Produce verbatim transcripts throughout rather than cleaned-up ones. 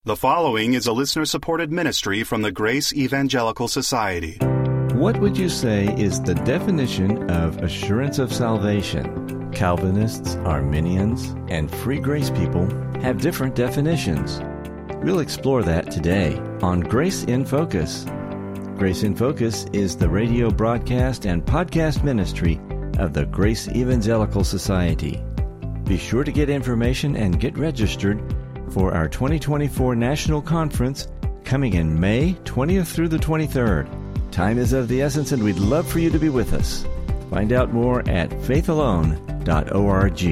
The following is a listener-supported ministry from the Grace Evangelical Society. What would you say is the definition of assurance of salvation? Calvinists, Arminians, and free grace people have different definitions. We'll explore that today on Grace in Focus. Grace in Focus is the radio broadcast and podcast ministry of the Grace Evangelical Society. Be sure to get information and get registered for our twenty twenty-four National Conference coming in May twentieth through the twenty-third. Time is of the essence, and we'd love for you to be with us. Find out more at faith alone dot org.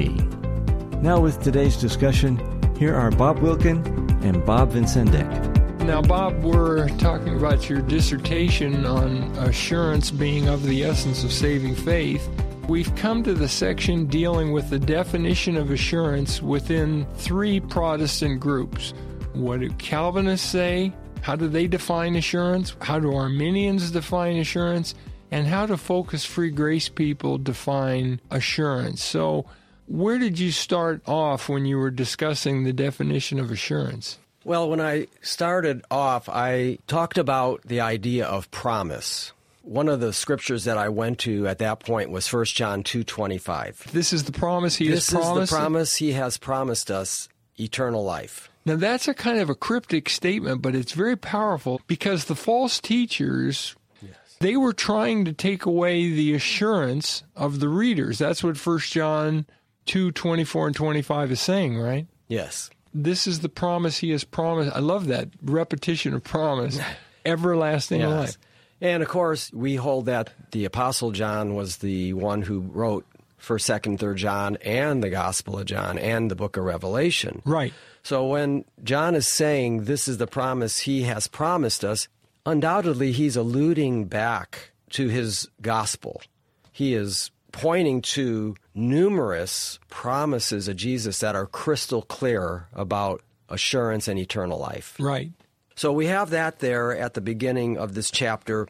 Now with today's discussion, here are Bob Wilkin and Bob Vincendek. Now, Bob, we're talking about your dissertation on assurance being of the essence of saving faith. We've come to the section dealing with the definition of assurance within three Protestant groups. What do Calvinists say? How do they define assurance? How do Arminians define assurance? And how do Focus Free Grace people define assurance? So where did you start off when you were discussing the definition of assurance? Well, when I started off, I talked about the idea of promise. One of the scriptures that I went to at that point was First John two twenty-five. This is the promise he this has promised? This is the promise he has promised us, eternal life. Now, that's a kind of a cryptic statement, but it's very powerful because the false teachers, yes, they were trying to take away the assurance of the readers. That's what First John two twenty-four and twenty-five is saying, right? Yes. This is the promise he has promised. I love that repetition of promise, everlasting yes. life. And, of course, we hold that the Apostle John was the one who wrote First, Second, Third John and the Gospel of John and the book of Revelation. Right. So when John is saying this is the promise he has promised us, undoubtedly he's alluding back to his gospel. He is pointing to numerous promises of Jesus that are crystal clear about assurance and eternal life. Right. So we have that there at the beginning of this chapter.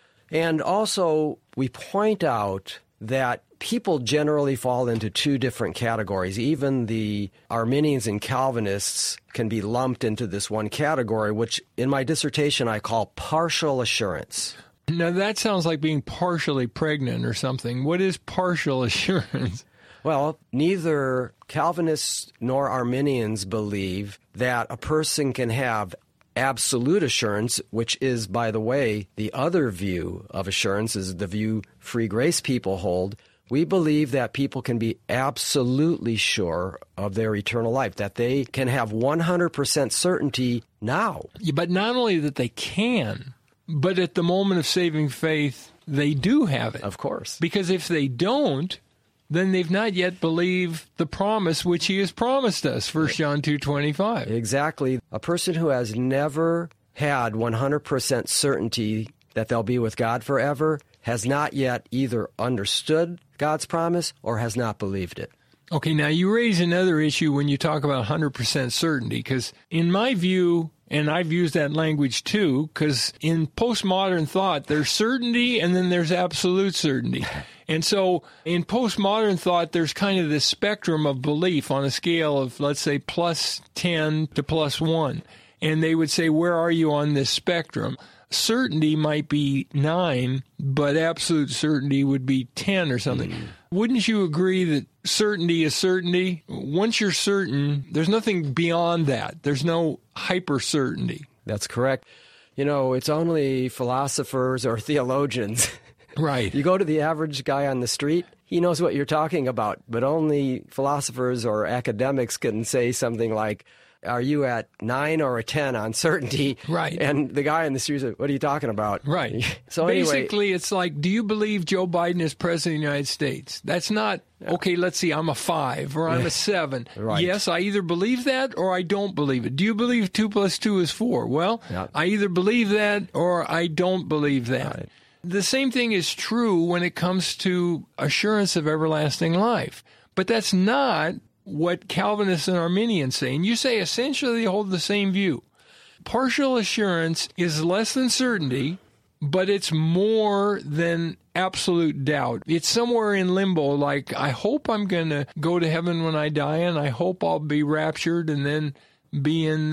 And also we point out that people generally fall into two different categories. Even the Arminians and Calvinists can be lumped into this one category, which in my dissertation I call partial assurance. Now that sounds like being partially pregnant or something. What is partial assurance? Well, neither Calvinists nor Arminians believe that a person can have absolute assurance, which is, by the way, the other view of assurance is the view free grace people hold. We believe that people can be absolutely sure of their eternal life, that they can have one hundred percent certainty now. Yeah, but not only that they can, but at the moment of saving faith, they do have it. Of course. Because if they don't, then they've not yet believed the promise which he has promised us, First John two twenty-five. Exactly. A person who has never had one hundred percent certainty that they'll be with God forever has not yet either understood God's promise or has not believed it. Okay, now you raise another issue when you talk about one hundred percent certainty, because in my view, and I've used that language too, because in postmodern thought, there's certainty and then there's absolute certainty. And so in postmodern thought, there's kind of this spectrum of belief on a scale of, let's say, plus ten to plus one. And they would say, where are you on this spectrum? Certainty might be nine, but absolute certainty would be ten or something. Mm. Wouldn't you agree that certainty is certainty? Once you're certain, there's nothing beyond that. There's no hyper certainty. That's correct. You know, it's only philosophers or theologians. Right. You go to the average guy on the street, he knows what you're talking about, but only philosophers or academics can say something like, are you at nine or a ten on certainty? Right. And the guy in the street says, what are you talking about? Right. So basically, anyway, it's like, do you believe Joe Biden is president of the United States? That's not, okay, let's see, I'm a five or I'm a seven. Right. Yes, I either believe that or I don't believe it. Do you believe two plus two is four? Well, yeah. I either believe that or I don't believe that. Right. The same thing is true when it comes to assurance of everlasting life. But that's not what Calvinists and Arminians say. And you say essentially they hold the same view. Partial assurance is less than certainty, but it's more than absolute doubt. It's somewhere in limbo, like, I hope I'm going to go to heaven when I die, and I hope I'll be raptured and then be in the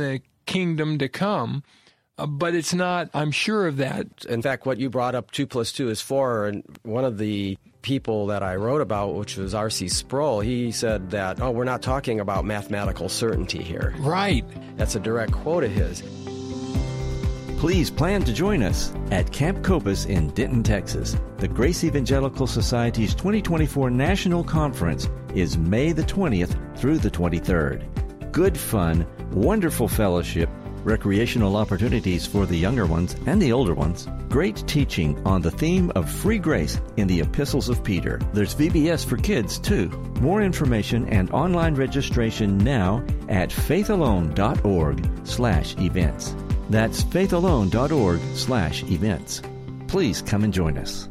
kingdom to come. Uh, but it's not, I'm sure of that. In fact, what you brought up, two plus two is four, and one of the people that I wrote about, which was R C Sproul, he said that, oh, we're not talking about mathematical certainty here. Right. That's a direct quote of his. Please plan to join us at Camp Copus in Denton, Texas. The Grace Evangelical Society's twenty twenty-four National Conference is May the twentieth through the twenty-third. Good fun, wonderful fellowship, recreational opportunities for the younger ones and the older ones, great teaching on the theme of free grace in the epistles of Peter. There's V B S for kids, too. More information and online registration now at faithalone.org slash events. That's faithalone.org slash events. Please come and join us.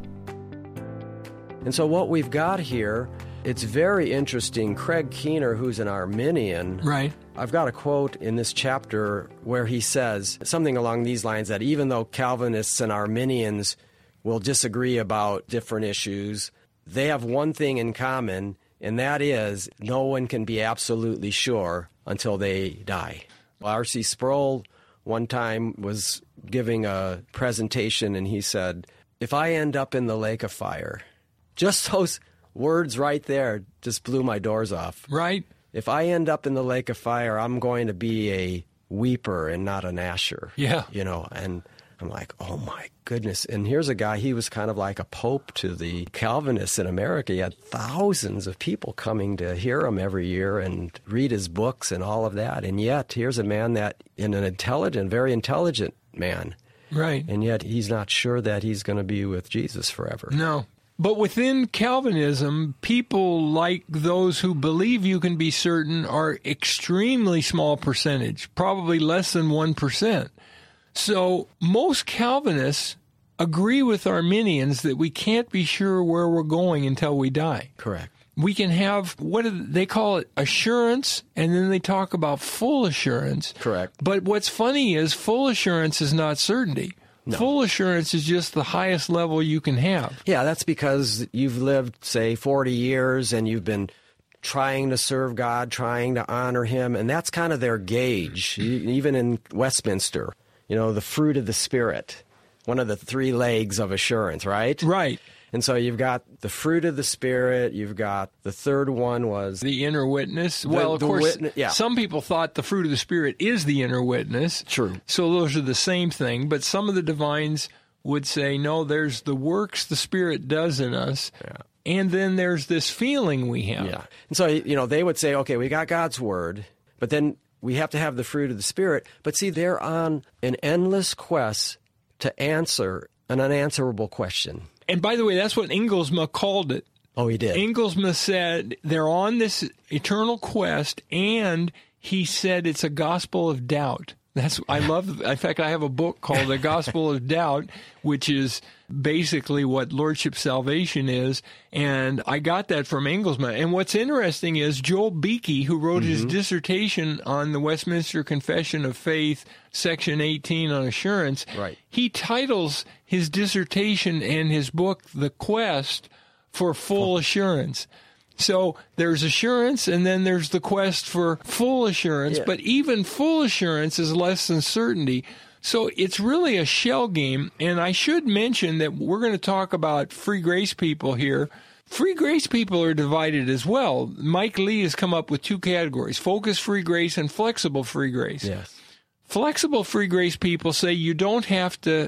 And so what we've got here, it's very interesting. Craig Keener, who's an Arminian, Right. I've got a quote in this chapter where he says something along these lines, that even though Calvinists and Arminians will disagree about different issues, they have one thing in common, and that is no one can be absolutely sure until they die. R C Sproul one time was giving a presentation, and he said, if I end up in the lake of fire, just those words right there just blew my doors off. Right. If I end up in the lake of fire, I'm going to be a weeper and not an asher. Yeah. You know, and I'm like, oh my goodness. And here's a guy, he was kind of like a pope to the Calvinists in America. He had thousands of people coming to hear him every year and read his books and all of that. And yet, here's a man that, in an intelligent, very intelligent man. Right. And yet, he's not sure that he's going to be with Jesus forever. No. But within Calvinism, people like those who believe you can be certain are extremely small percentage, probably less than one percent. So most Calvinists agree with Arminians that we can't be sure where we're going until we die. Correct. We can have, what do they call it, assurance, and then they talk about full assurance. Correct. But what's funny is full assurance is not certainty. No. Full assurance is just the highest level you can have. Yeah, that's because you've lived, say, forty years, and you've been trying to serve God, trying to honor Him, and that's kind of their gauge, even in Westminster. You know, the fruit of the Spirit, one of the three legs of assurance, right? Right. And so you've got the fruit of the Spirit, you've got the third one was... the inner witness. The, well, of the course, witness, yeah. Some people thought the fruit of the Spirit is the inner witness. True. So those are the same thing. But some of the divines would say, no, there's the works the Spirit does in us, yeah. and then there's this feeling we have. Yeah. And so, you know, they would say, okay, we got God's Word, but then we have to have the fruit of the Spirit. But see, they're on an endless quest to answer an unanswerable question. And by the way, that's what Ingelsma called it. Oh, he did. Ingelsma said they're on this eternal quest, and he said it's a gospel of doubt. That's I love. In fact, I have a book called The Gospel of Doubt, which is basically what Lordship Salvation is, and I got that from Ingelsma. And what's interesting is Joel Beeke, who wrote mm-hmm. his dissertation on the Westminster Confession of Faith, section eighteen on assurance, right. he titles his dissertation and his book "The Quest for Full Assurance." So there's assurance, and then there's the quest for full assurance. Yeah. But even full assurance is less than certainty. So it's really a shell game. And I should mention that we're going to talk about free grace people here. Free grace people are divided as well. Mike Lee has come up with two categories: focused free grace and flexible free grace. Yes. Flexible free grace people say you don't have to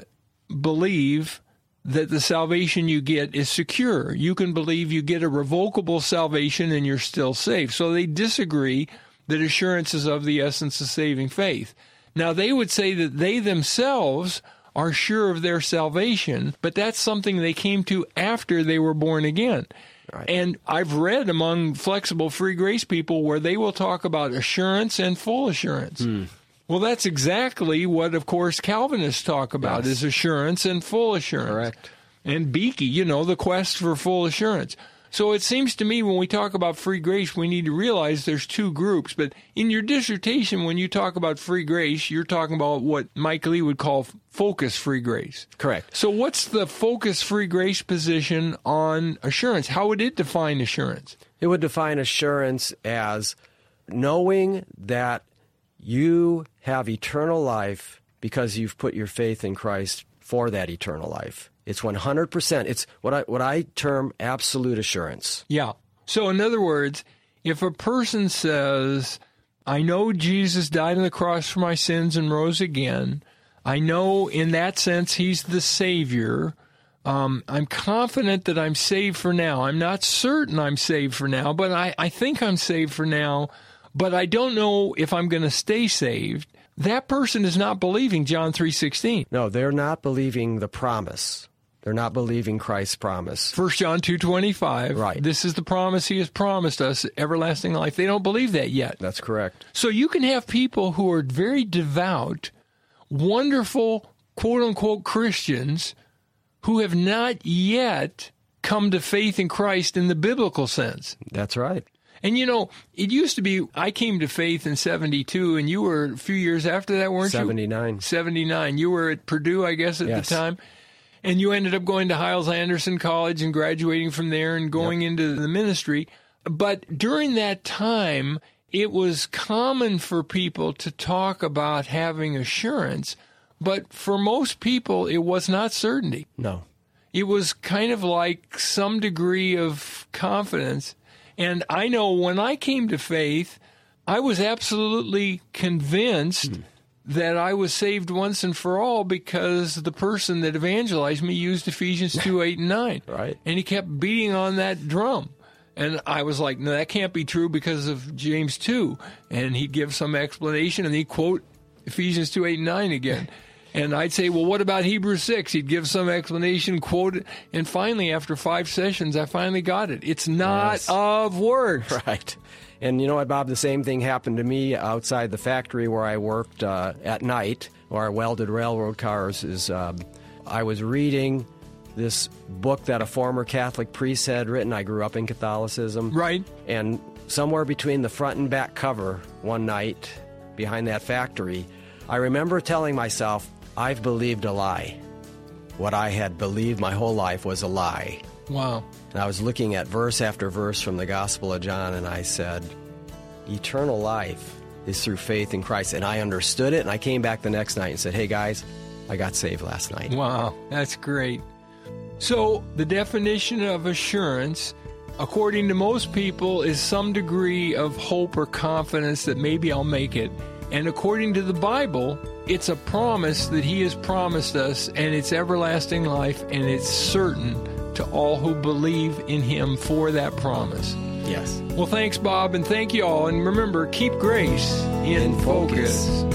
believe that the salvation you get is secure. You can believe you get a revocable salvation and you're still safe. So they disagree that assurance is of the essence of saving faith. Now, they would say that they themselves are sure of their salvation, but that's something they came to after they were born again. Right. And I've read among flexible free grace people where they will talk about assurance and full assurance. Hmm. Well, that's exactly what, of course, Calvinists talk about, yes. is assurance and full assurance. Correct. And Beeke, you know, the quest for full assurance. So it seems to me when we talk about free grace, we need to realize there's two groups. But in your dissertation, when you talk about free grace, you're talking about what Mike Lee would call focus free grace. Correct. So what's the focus free grace position on assurance? How would it define assurance? It would define assurance as knowing that You have eternal life because you've put your faith in Christ for that eternal life. It's one hundred percent. It's what I what I term absolute assurance. Yeah. So in other words, if a person says, I know Jesus died on the cross for my sins and rose again, I know in that sense he's the Savior, um, I'm confident that I'm saved for now. I'm not certain I'm saved for now, but I, I think I'm saved for now, but I don't know if I'm going to stay saved. That person is not believing John three sixteen. No, they're not believing the promise. They're not believing Christ's promise. First John two twenty-five. Right. This is the promise he has promised us, everlasting life. They don't believe that yet. That's correct. So you can have people who are very devout, wonderful, quote-unquote Christians who have not yet come to faith in Christ in the biblical sense. That's right. And, you know, it used to be, I came to faith in seventy-two, and you were a few years after that, weren't seventy-nine. you? seventy-nine. You were at Purdue, I guess, at Yes. the time. And you ended up going to Hyles-Anderson College and graduating from there and going Yep. into the ministry. But during that time, it was common for people to talk about having assurance. But for most people, it was not certainty. No. It was kind of like some degree of confidence. And I know when I came to faith, I was absolutely convinced mm. that I was saved once and for all because the person that evangelized me used Ephesians two, eight, and nine. Right. And he kept beating on that drum. And I was like, no, that can't be true because of James two. And he'd give some explanation, and he'd quote Ephesians two, eight, and nine again. And I'd say, well, what about Hebrews six? He'd give some explanation, quote it. And finally, after five sessions, I finally got it. It's not Yes. of works. Right. And you know what, Bob? The same thing happened to me outside the factory where I worked uh, at night, where I welded railroad cars. Is um, I was reading this book that a former Catholic priest had written. I grew up in Catholicism. Right. And somewhere between the front and back cover one night behind that factory, I remember telling myself, I've believed a lie. What I had believed my whole life was a lie. Wow. And I was looking at verse after verse from the Gospel of John, and I said, eternal life is through faith in Christ. And I understood it, and I came back the next night and said, hey, guys, I got saved last night. Wow, that's great. So the definition of assurance, according to most people, is some degree of hope or confidence that maybe I'll make it. And according to the Bible, it's a promise that he has promised us, and it's everlasting life, and it's certain to all who believe in him for that promise. Yes. Well, thanks, Bob, and thank you all. And remember, keep grace in, In focus. focus.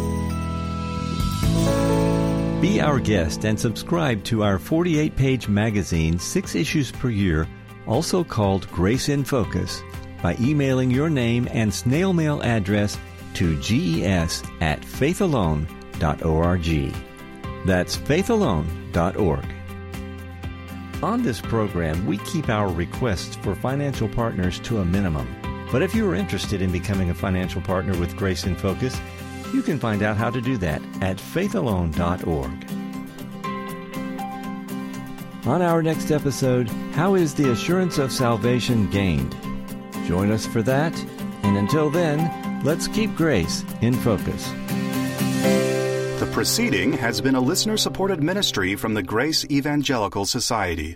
Be our guest and subscribe to our forty-eight page magazine, six issues per year, also called Grace in Focus, by emailing your name and snail mail address to ges at faithalone dot org. That's faithalone dot org. On this program, we keep our requests for financial partners to a minimum. But if you are interested in becoming a financial partner with Grace in Focus, you can find out how to do that at faithalone dot org. On our next episode, how is the assurance of salvation gained? Join us for that, and until then, let's keep grace in focus. The proceeding has been a listener-supported ministry from the Grace Evangelical Society.